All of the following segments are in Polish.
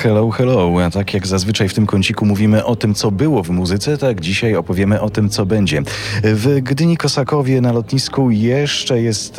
Hello, hello. A tak jak zazwyczaj w tym kąciku mówimy o tym, co było w muzyce, tak dzisiaj opowiemy o tym, co będzie. W Gdyni Kosakowie na lotnisku jeszcze jest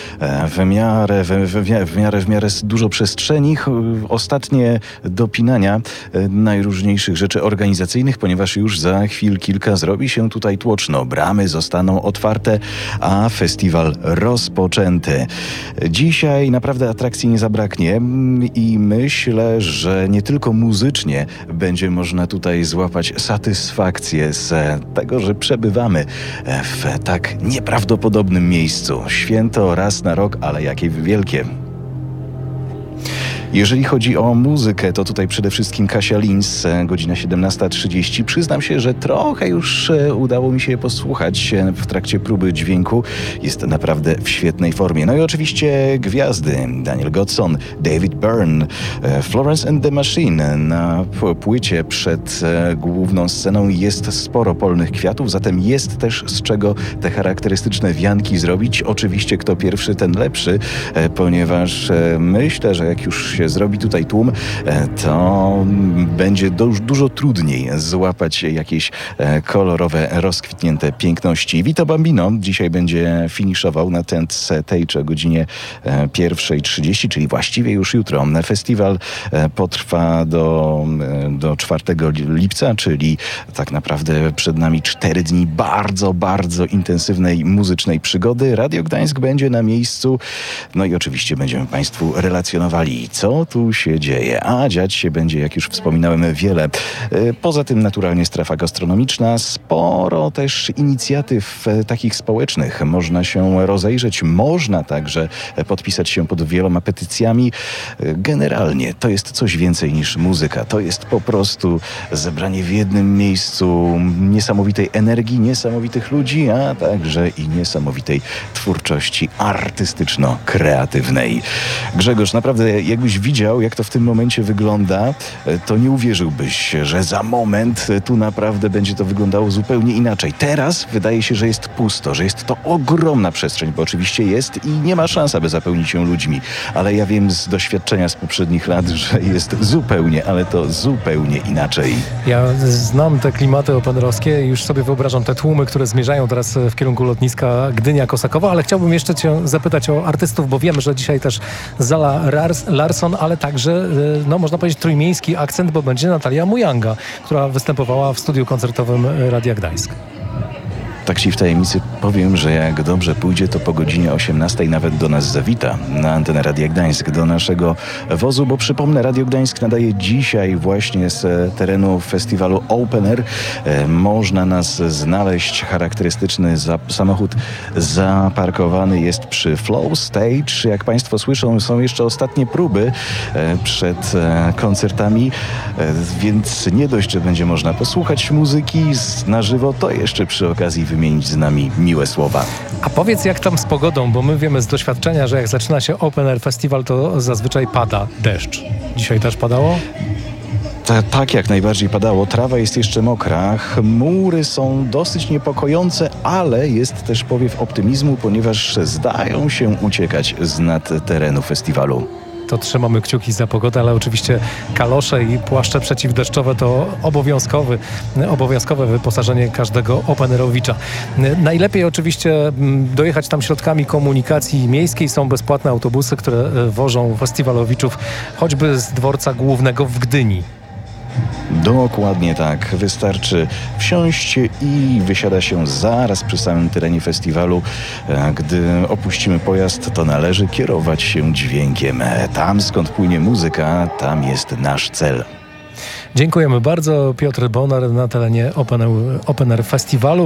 w miarę dużo przestrzeni. Ostatnie dopinania najróżniejszych rzeczy organizacyjnych, ponieważ już za chwil kilka zrobi się tutaj tłoczno. Bramy zostaną otwarte, a festiwal rozpoczęty. Dzisiaj naprawdę atrakcji nie zabraknie i myślę, że nie tylko muzycznie będzie można tutaj złapać satysfakcję z tego, że przebywamy w tak nieprawdopodobnym miejscu. Święto raz na rok, ale jakie wielkie. Jeżeli chodzi o muzykę, to tutaj przede wszystkim Kasia Lins, godzina 17:30. Przyznam się, że trochę już udało mi się posłuchać w trakcie próby dźwięku. Jest naprawdę w świetnej formie. No i oczywiście gwiazdy. Daniel Godson, David Byrne, Florence and the Machine. Na płycie przed główną sceną jest sporo polnych kwiatów, zatem jest też z czego te charakterystyczne wianki zrobić. Oczywiście kto pierwszy, ten lepszy, ponieważ myślę, że jak już się zrobi tutaj tłum, to będzie dużo trudniej złapać jakieś kolorowe, rozkwitnięte piękności. Vito Bambino dzisiaj będzie finiszował na Tent Stage o godzinie 1:30, czyli właściwie już jutro. Festiwal potrwa do 4 lipca, czyli tak naprawdę przed nami 4 dni bardzo, bardzo intensywnej muzycznej przygody. Radio Gdańsk będzie na miejscu, no i oczywiście będziemy Państwu relacjonowali, co tu się dzieje. A dziać się będzie, jak już wspominałem, wiele. Poza tym naturalnie strefa gastronomiczna, sporo też inicjatyw takich społecznych. Można się rozejrzeć, można także podpisać się pod wieloma petycjami. Generalnie to jest coś więcej niż muzyka. To jest po prostu zebranie w jednym miejscu niesamowitej energii, niesamowitych ludzi, a także i niesamowitej twórczości artystyczno-kreatywnej. Grzegorz, naprawdę jakbyś widział, jak to w tym momencie wygląda, to nie uwierzyłbyś, że za moment tu naprawdę będzie to wyglądało zupełnie inaczej. Teraz wydaje się, że jest pusto, że jest to ogromna przestrzeń, bo oczywiście jest i nie ma szans, aby zapełnić ją ludźmi. Ale ja wiem z doświadczenia z poprzednich lat, że jest zupełnie, ale to zupełnie inaczej. Ja znam te klimaty openerowskie i już sobie wyobrażam te tłumy, które zmierzają teraz w kierunku lotniska Gdynia-Kosakowa, ale chciałbym jeszcze Cię zapytać o artystów, bo wiem, że dzisiaj też Zala Larsson, ale także, no można powiedzieć, trójmiejski akcent, bo będzie Natalia Mujanga, która występowała w studiu koncertowym Radia Gdańsk. Tak ci w tajemnicy powiem, że jak dobrze pójdzie, to po godzinie 18 nawet do nas zawita na antenę Radia Gdańsk, do naszego wozu, bo przypomnę, Radio Gdańsk nadaje dzisiaj właśnie z terenu festiwalu Open Air. Można nas znaleźć. Charakterystyczny samochód zaparkowany jest przy Flow Stage. Jak Państwo słyszą, są jeszcze ostatnie próby przed koncertami, więc nie dość, że będzie można posłuchać muzyki na żywo, to jeszcze przy okazji wymienić z nami miłe słowa. A powiedz, jak tam z pogodą, bo my wiemy z doświadczenia, że jak zaczyna się Open Air Festival, to zazwyczaj pada deszcz. Dzisiaj też padało? Tak, jak najbardziej padało. Trawa jest jeszcze mokra, chmury są dosyć niepokojące, ale jest też powiew optymizmu, ponieważ zdają się uciekać z nad terenu festiwalu. To trzymamy kciuki za pogodę, ale oczywiście kalosze i płaszcze przeciwdeszczowe to obowiązkowe wyposażenie każdego openerowicza. Najlepiej oczywiście dojechać tam środkami komunikacji miejskiej. Są bezpłatne autobusy, które wożą festiwalowiczów choćby z dworca głównego w Gdyni. Dokładnie tak. Wystarczy wsiąść i wysiada się zaraz przy samym terenie festiwalu. Gdy opuścimy pojazd, to należy kierować się dźwiękiem. Tam, skąd płynie muzyka, tam jest nasz cel. Dziękujemy bardzo. Piotr Bonar na terenie Open Air Festiwalu.